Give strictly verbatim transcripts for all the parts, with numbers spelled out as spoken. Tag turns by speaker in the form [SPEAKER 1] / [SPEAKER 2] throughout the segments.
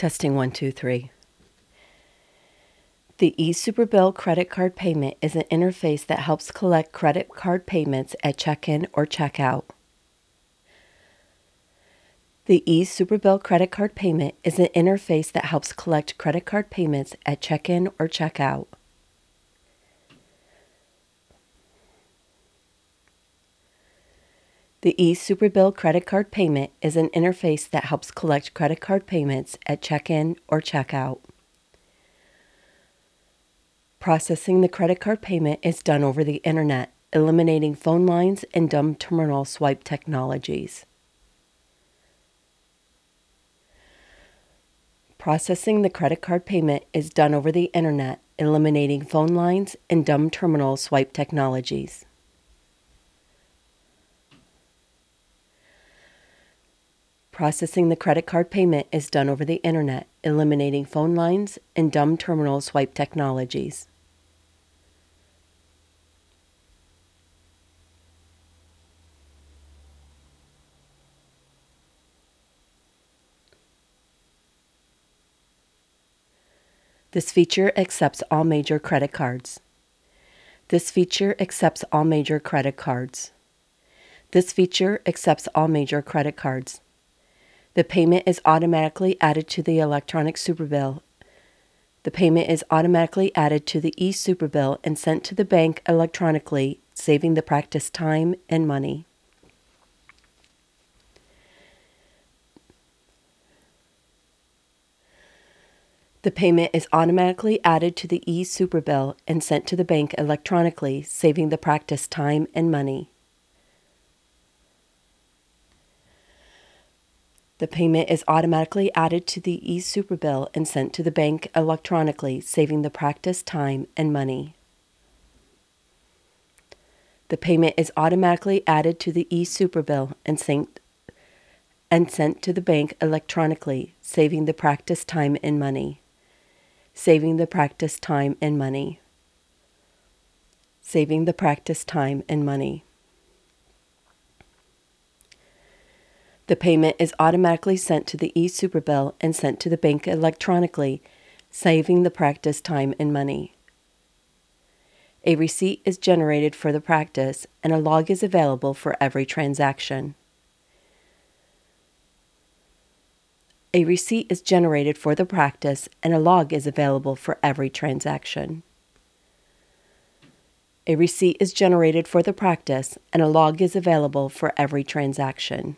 [SPEAKER 1] Testing one, two, three. The eSuperbill credit card payment is an interface that helps collect credit card payments at check-in or check-out. The eSuperbill credit card payment is an interface that helps collect credit card payments at check-in or check-out. The eSuperbill credit card payment is an interface that helps collect credit card payments at check-in or check-out. Processing the credit card payment is done over the internet, eliminating phone lines and dumb terminal swipe technologies. Processing the credit card payment is done over the internet, eliminating phone lines and dumb terminal swipe technologies. Processing the credit card payment is done over the internet, eliminating phone lines and dumb terminal swipe technologies. This feature accepts all major credit cards. This feature accepts all major credit cards. This feature accepts all major credit cards. The payment is automatically added to the electronic Superbill. The payment is automatically added to the eSuperbill and sent to the bank electronically, saving the practice time and money. The payment is automatically added to the eSuperbill and sent to the bank electronically, saving the practice time and money. The payment is automatically added to the eSuperbill and sent to the bank electronically, saving the practice time and money. The payment is automatically added to the eSuperbill and sent and sent to the bank electronically, saving the practice time and money. Saving the practice time and money. Saving the practice time and money. The payment is automatically sent to the eSuperbill and sent to the bank electronically, saving the practice time and money. A receipt is generated for the practice, and a log is available for every transaction. A receipt is generated for the practice, and a log is available for every transaction. A receipt is generated for the practice, and a log is available for every transaction.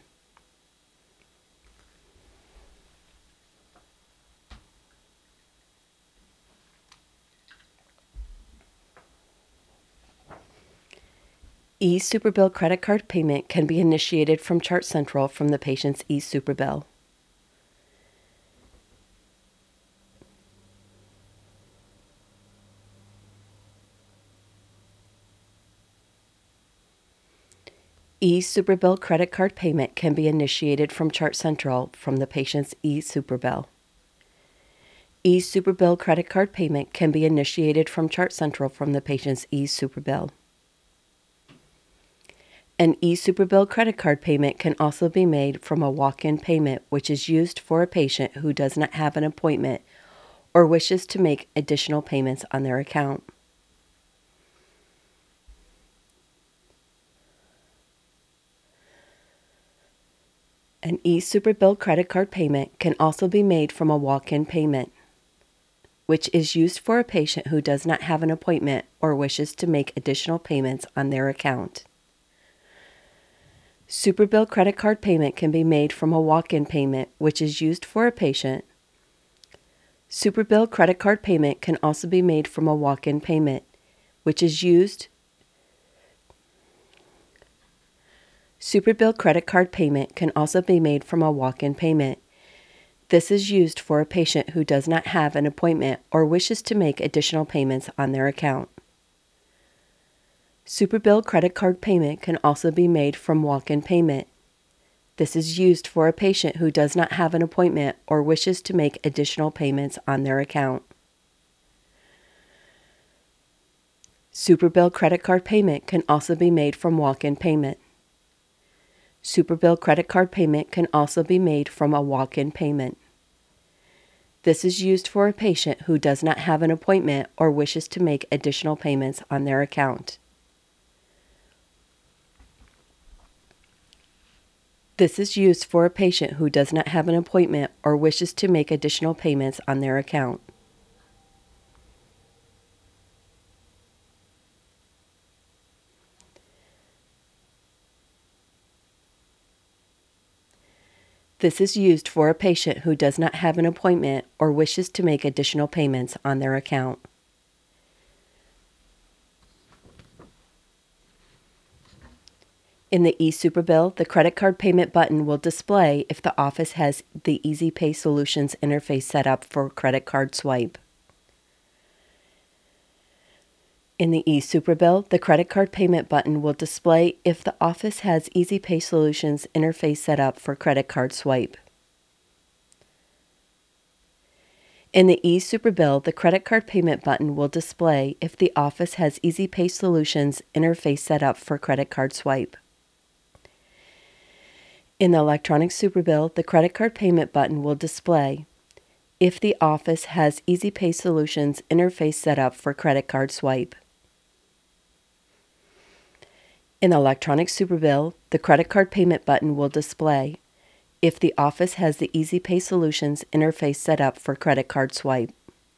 [SPEAKER 1] eSuperbill credit card payment can be initiated from Chart Central from the patient's eSuperbill. eSuperbill credit card payment can be initiated from Chart Central from the patient's eSuperbill. eSuperbill credit card payment can be initiated from Chart Central from the patient's eSuperbill. An eSuperbill credit card payment can also be made from a walk-in payment, which is used for a patient who does not have an appointment or wishes to make additional payments on their account. An eSuperbill credit card payment can also be made from a walk-in payment, which is used for a patient who does not have an appointment or wishes to make additional payments on their account. Superbill credit card payment can be made from a walk-in payment, which is used for a patient. Superbill credit card payment can also be made from a walk-in payment, which is used. Superbill credit card payment can also be made from a walk-in payment. This is used for a patient who does not have an appointment or wishes to make additional payments on their account. Superbill credit card payment can also be made from walk-in payment. This is used for a patient who does not have an appointment or wishes to make additional payments on their account. Superbill credit card payment can also be made from walk-in payment. Superbill credit card payment can also be made from a walk-in payment. This is used for a patient who does not have an appointment or wishes to make additional payments on their account. This is used for a patient who does not have an appointment or wishes to make additional payments on their account. This is used for a patient who does not have an appointment or wishes to make additional payments on their account. In the eSuperbill, the credit card payment button will display if the office has the Easy Pay Solutions interface set up for credit card swipe. In the eSuperbill, the credit card payment button will display if the office has Easy Pay Solutions interface set up for credit card swipe. In the eSuperbill, the credit card payment button will display if the office has Easy Pay Solutions interface set up for credit card swipe. In the electronic Superbill, the credit card payment button will display if the office has Easy Pay Solutions interface set up for credit card swipe. In the electronic Superbill, the credit card payment button will display if the office has the Easy Pay Solutions interface set up for credit card swipe.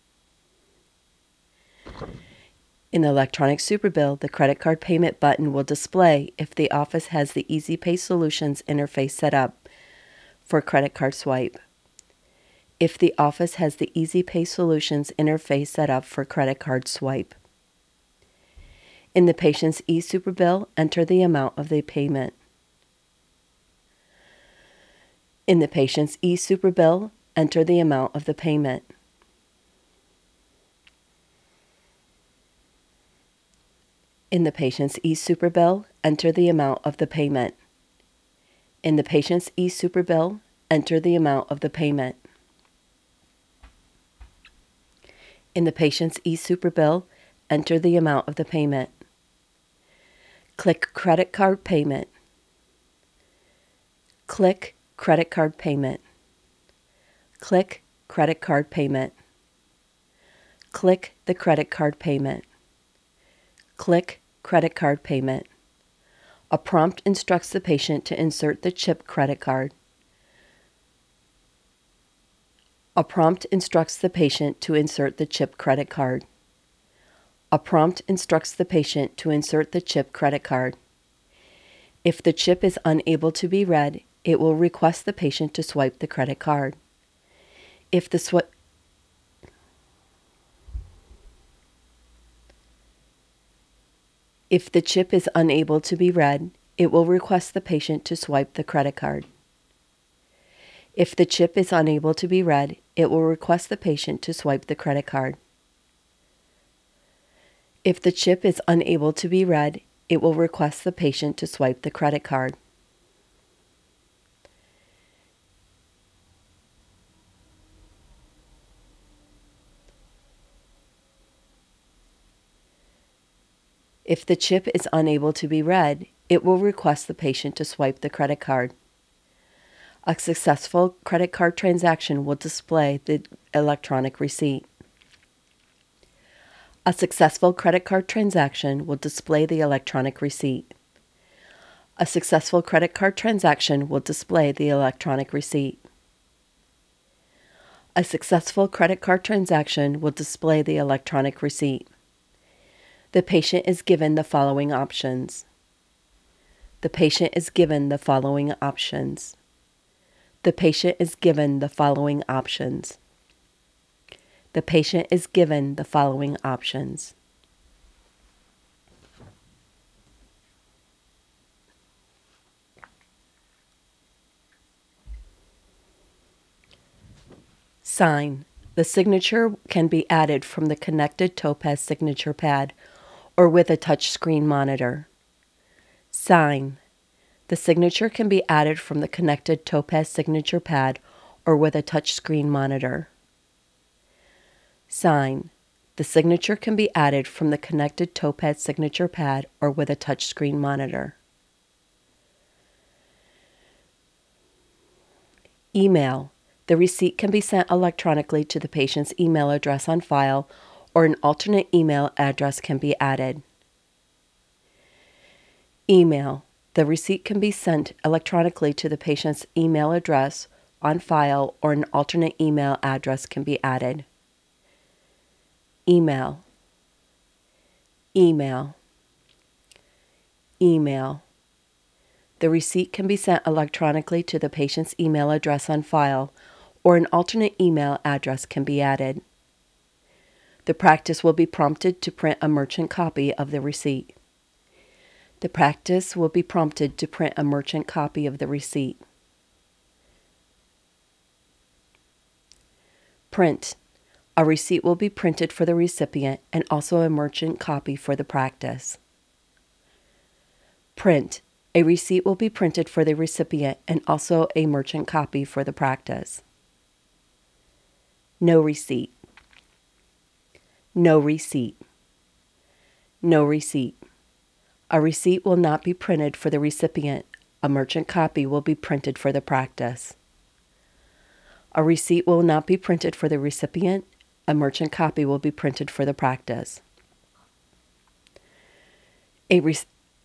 [SPEAKER 1] In the electronic Superbill, the credit card payment button will display if the office has the Easy Pay Solutions interface set up for credit card swipe. If the office has the Easy Pay Solutions interface set up for credit card swipe. In the patient's eSuperbill, enter the amount of the payment. In the patient's eSuperbill, enter the amount of the payment. In the patient's eSuperbill, enter the amount of the payment. In the patient's eSuperbill, enter the amount of the payment. In the patient's eSuperbill, enter the amount of the payment. Click Credit Card Payment. Click Credit Card Payment. Click Credit Card Payment. Click the credit card payment. Click Credit Card Payment. A prompt instructs the patient to insert the CHIP credit card. A prompt instructs the patient to insert the CHIP credit card. A prompt instructs the patient to insert the CHIP credit card. If the chip is unable to be read, it will request the patient to swipe the credit card. If the swipe If the chip is unable to be read, it will request the patient to swipe the credit card. If the chip is unable to be read, it will request the patient to swipe the credit card. If the chip is unable to be read, it will request the patient to swipe the credit card. If the chip is unable to be read, it will request the patient to swipe the credit card. A successful credit card transaction will display the electronic receipt. A successful credit card transaction will display the electronic receipt. A successful credit card transaction will display the electronic receipt. A successful credit card transaction will display the electronic receipt. The patient is given the following options. The patient is given the following options. The patient is given the following options. The patient is given the following options. Sign. The signature can be added from the connected Topaz signature pad or with a touchscreen monitor. Sign. The signature can be added from the connected Topaz signature pad or with a touchscreen monitor. Sign. The signature can be added from the connected Topaz signature pad or with a touchscreen monitor. Email. The receipt can be sent electronically to the patient's email address on file, or an alternate email address can be added. Email. The receipt can be sent electronically to the patient's email address on file, or an alternate email address can be added. Email. Email. Email. The receipt can be sent electronically to the patient's email address on file, or an alternate email address can be added. The practice will be prompted to print a merchant copy of the receipt. The practice will be prompted to print a merchant copy of the receipt. Print. A receipt will be printed for the recipient and also a merchant copy for the practice. Print. A receipt will be printed for the recipient and also a merchant copy for the practice. No receipt. No receipt. No receipt. A receipt will not be printed for the recipient. A merchant copy will be printed for the practice. A receipt will not be printed for the recipient. A merchant copy will be printed for the practice. A, re-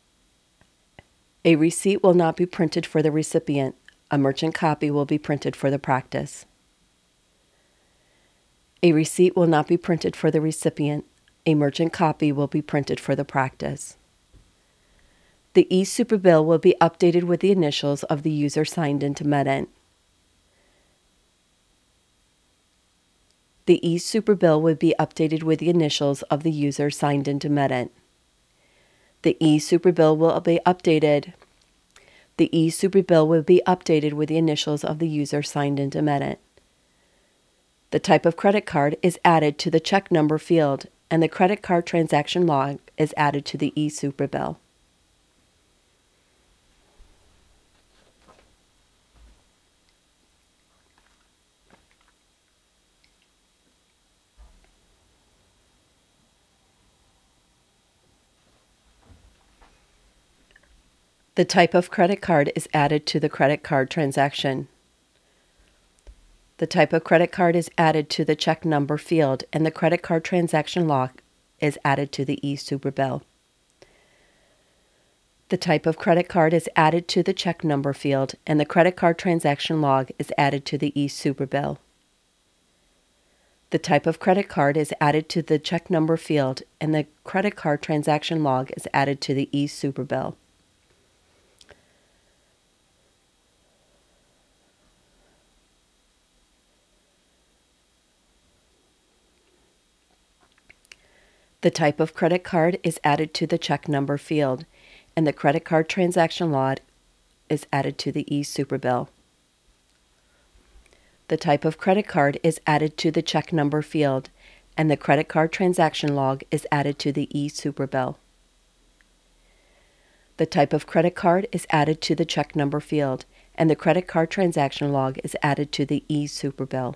[SPEAKER 1] a receipt will not be printed for the recipient. A merchant copy will be printed for the practice. A receipt will not be printed for the recipient. A merchant copy will be printed for the practice. The e-superbill will be updated with the initials of the user signed into Medent. The e-superbill will be updated with the initials of the user signed into Medent. The e-superbill will be updated. The e-superbill will be updated with the initials of the user signed into Medent. The type of credit card is added to the check number field, and the credit card transaction log is added to the e-superbill. The type of credit card is added to the credit card transaction. The type of credit card is added to the check number field, and the credit card transaction log is added to the e-superbill. The type of credit card is added to the check number field, and the credit card transaction log is added to the e-superbill. The type of credit card is added to the check number field, and the credit card transaction log is added to the e-superbill. The type of credit card is added to the check number field, and the credit card transaction log is added to the e-superbill. The type of credit card is added to the check number field, and the credit card transaction log is added to the e-superbill. The type of credit card is added to the check number field, and the credit card transaction log is added to the e-superbill.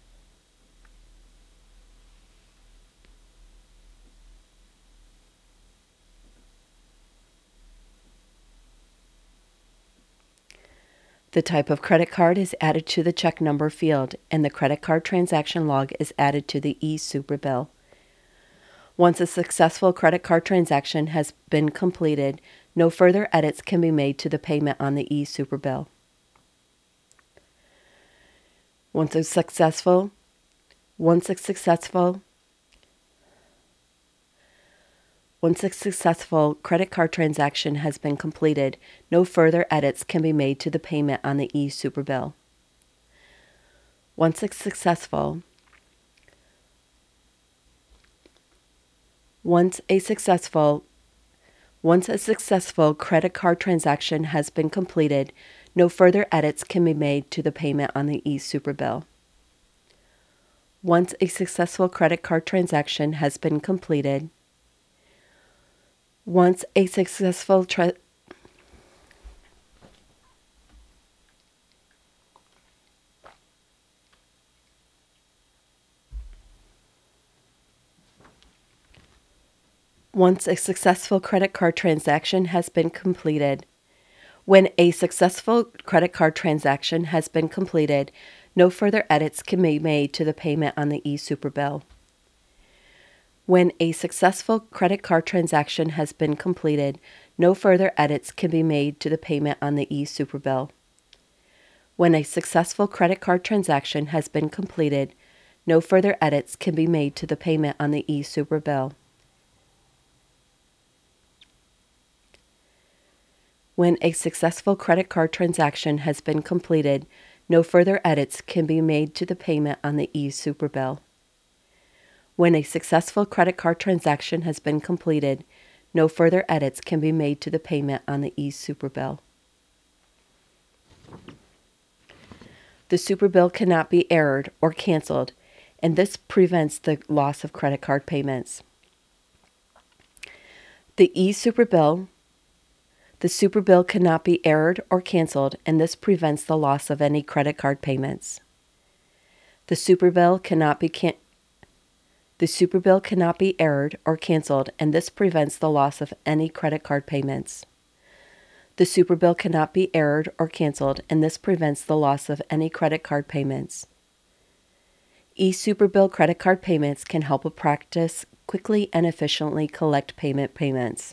[SPEAKER 1] The type of credit card is added to the check number field, and the credit card transaction log is added to the e-superbill. Once a successful credit card transaction has been completed, no further edits can be made to the payment on the e-superbill. Once a successful, once a successful, Once a successful credit card transaction has been completed, no further edits can be made to the payment on the e-superbill. Once a successful, once a successful, once a successful credit card transaction has been completed, no further edits can be made to the payment on the e-superbill. Once a successful credit card transaction has been completed, Once a successful tra- Once a successful credit card transaction has been completed. When a successful credit card transaction has been completed, No further edits can be made to the payment on the eSuperbill. When a successful credit card transaction has been completed, no further edits can be made to the payment on the eSuperbill. When a successful credit card transaction has been completed, no further edits can be made to the payment on the eSuperbill. When a successful credit card transaction has been completed, no further edits can be made to the payment on the eSuperbill. When a successful credit card transaction has been completed, no further edits can be made to the payment on the eSuperbill. The Superbill cannot be errored or canceled, and this prevents the loss of credit card payments. The eSuperbill The Superbill cannot be errored or canceled, and this prevents the loss of any credit card payments. The Superbill cannot be can The Superbill cannot be errored or canceled, and this prevents the loss of any credit card payments. The Superbill cannot be errored or canceled, and this prevents the loss of any credit card payments. eSuperbill credit card payments can help a practice quickly and efficiently collect payment payments.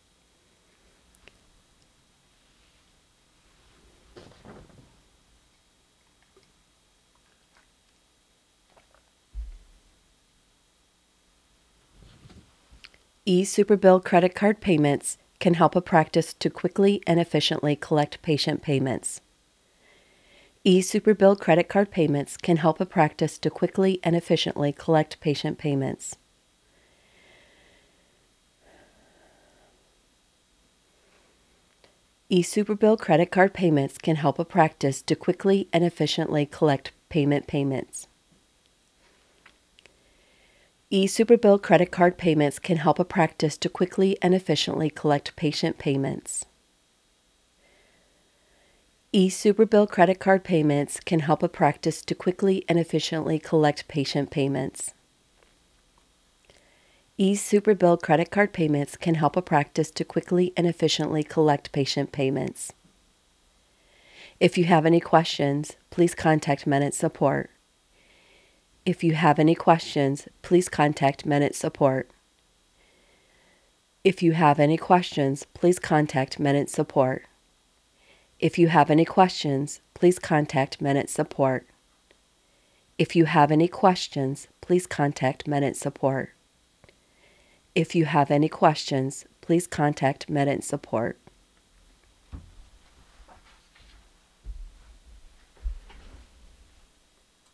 [SPEAKER 1] eSuperbill credit card payments can help a practice to quickly and efficiently collect patient payments. eSuperbill credit card payments can help a practice to quickly and efficiently collect patient payments. eSuperbill credit card payments can help a practice to quickly and efficiently collect payment payments. eSuperbill credit card payments can help a practice to quickly and efficiently collect patient payments. eSuperbill credit card payments can help a practice to quickly and efficiently collect patient payments. eSuperbill credit card payments can help a practice to quickly and efficiently collect patient payments. If you have any questions, please contact Menet Support. If you have any questions, please contact Menet Support. If you have any questions, please contact Menet Support. If you have any questions, please contact Menet Support. If you have any questions, please contact Menet Support. If you have any questions, please contact Menet Support.